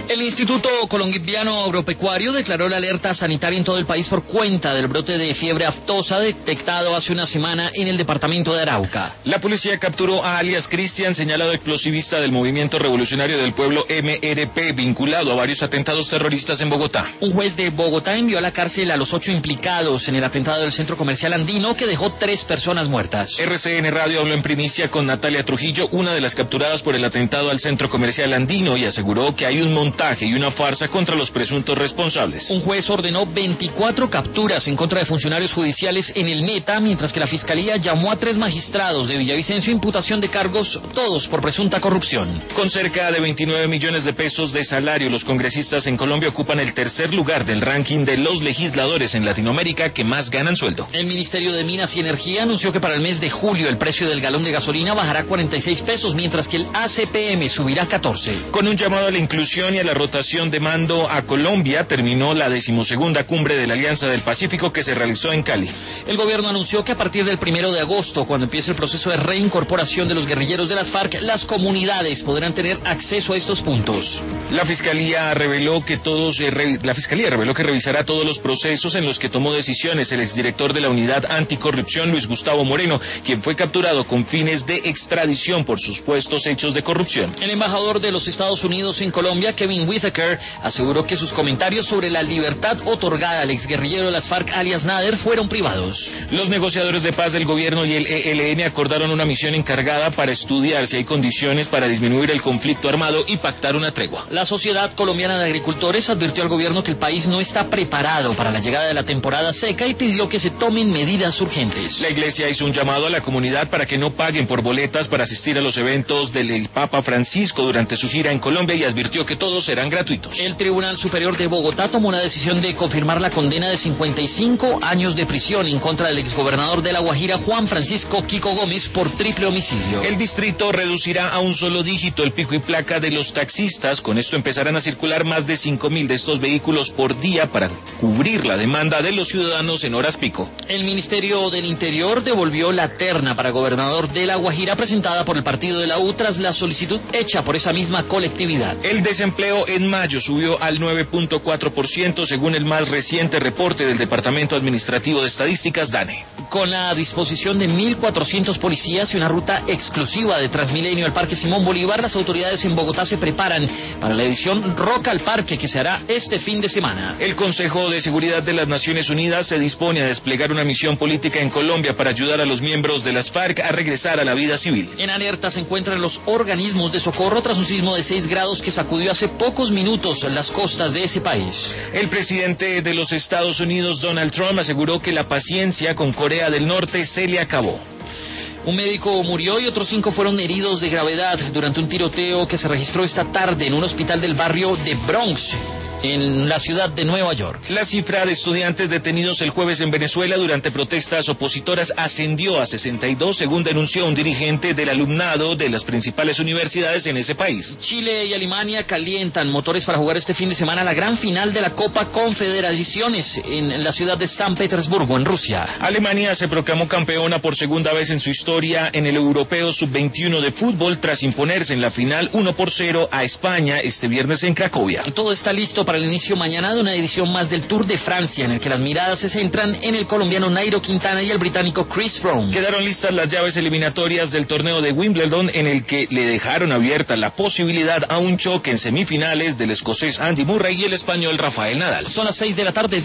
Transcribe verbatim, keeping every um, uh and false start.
El Instituto Colombiano Agropecuario declaró la alerta sanitaria en todo el país por cuenta del brote de fiebre aftosa detectado hace una semana en el departamento de Arauca. La policía capturó a alias Cristian, señalado explosivista del Movimiento Revolucionario del Pueblo M R P, vinculado a varios atentados terroristas en Bogotá. Un juez de Bogotá envió a la cárcel a los ocho implicados en el atentado del centro comercial andino que dejó tres personas muertas. R C N Radio habló en primicia con Natalia Trujillo, una de las capturadas por el atentado al centro comercial andino, y aseguró que hay un montaje y una farsa contra los presuntos responsables. Un juez ordenó veinticuatro capturas en contra de funcionarios judiciales en el Meta, mientras que la Fiscalía llamó a tres magistrados de Villavicencio a imputación de cargos, todos por presunta corrupción. Con cerca de veintinueve millones de pesos de salario, los congresistas en Colombia ocupan el tercer lugar del ranking de los legisladores en Latinoamérica que más ganan sueldo. El Ministerio de Minas y Energía anunció que para el mes de julio el precio del galón de gasolina bajará cuarenta y seis pesos, mientras que el A C P M subirá catorce. Con un llamado a la inclusión y a la rotación de mando a Colombia, terminó la decimosegunda cumbre de la Alianza del Pacífico que se realizó en Cali. El gobierno anunció que a partir del primero de agosto, cuando empiece el proceso de reincorporación de los guerrilleros de las FARC, las comunidades podrán tener acceso a estos puntos. La Fiscalía reveló que todos, eh, re, la Fiscalía reveló que revisará todos los procesos en los que tomó decisiones el exdirector de la Unidad Anticorrupción, Luis Gustavo Moreno, quien fue capturado con fines de extradición por supuestos hechos de corrupción. El embajador de los Estados Unidos en Colombia, Kevin Whitaker, aseguró que sus comentarios sobre la libertad otorgada al exguerrillero de las FARC, alias Nader, fueron privados. Los negociadores de paz del gobierno y el E L N acordaron una misión encargada para estudiar si hay condiciones para disminuir el conflicto armado y pactar una tregua. La Sociedad Colombiana de Agricultores advirtió al gobierno que el país no está preparado para la llegada de la temporada seca y pidió que se tomen medidas urgentes. La Iglesia hizo un llamado a la comunidad para que no paguen por boletas para asistir a los eventos del Papa Francisco durante su gira en Colombia y advirtió que todos serán gratuitos. El Tribunal Superior de Bogotá tomó una decisión de confirmar la condena de cincuenta y cinco años de prisión en contra del exgobernador de La Guajira, Juan Francisco Kiko Gómez, por triple homicidio. El distrito reducirá a un solo dígito el pico y placa de los taxistas. Con esto empezarán a circular más de cinco mil de estos vehículos por día para cubrir la demanda de los ciudadanos en horas pico. El Ministerio del Interior devolvió la terna para gobernador de La Guajira presentada por el partido de la U tras la solicitud hecha por esa misma colectividad. El desempleo en mayo subió al nueve punto cuatro por ciento según el más reciente reporte del Departamento Administrativo de Estadísticas, DANE. Con la disposición de mil cuatrocientos policías y una ruta exclusiva de Transmilenio al Parque Simón Bolívar, las autoridades en Bogotá se preparan para la edición Rock al Parque que se hará este fin de semana. El Consejo de Seguridad de las Naciones Unidas se dispone a desplegar una misión política en Colombia para ayudar a los miembros de las FARC a regresar a la vida civil. En alerta se encuentran los organismos de socorro tras un sismo de seis grados que sacudió hace pocos minutos las costas de ese país. El presidente de los Estados Unidos, Donald Trump, aseguró que la paciencia con Corea del Norte se le acabó. Un médico murió y otros cinco fueron heridos de gravedad durante un tiroteo que se registró esta tarde en un hospital del barrio de Bronx, en la ciudad de Nueva York. La cifra de estudiantes detenidos el jueves en Venezuela durante protestas opositoras ascendió a sesenta y dos, según denunció un dirigente del alumnado de las principales universidades en ese país. Chile y Alemania calientan motores para jugar este fin de semana la gran final de la Copa Confederaciones en la ciudad de San Petersburgo, en Rusia. Alemania se proclamó campeona por segunda vez en su historia en el Europeo sub veintiuno de fútbol tras imponerse en la final uno por cero a España este viernes en Cracovia. Todo está listo para el inicio mañana de una edición más del Tour de Francia, en el que las miradas se centran en el colombiano Nairo Quintana y el británico Chris Froome. Quedaron listas las llaves eliminatorias del torneo de Wimbledon, en el que le dejaron abierta la posibilidad a un choque en semifinales del escocés Andy Murray y el español Rafael Nadal. Son las seis de la tarde.